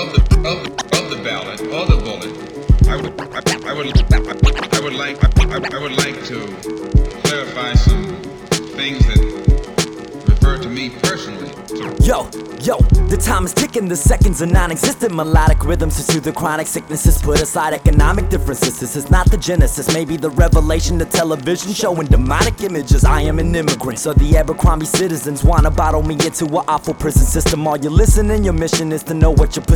of the ballot or the bullet, I would like to clarify some things that refer to me personally. Yo, the time is ticking, the seconds are non-existent. Melodic rhythms to soothe the chronic sicknesses. Put aside economic differences, this is not the genesis. Maybe the revelation, the television showing demonic images. I am an immigrant, so the Abercrombie citizens wanna bottle me into an awful prison system. All you're listening, your mission is to know what your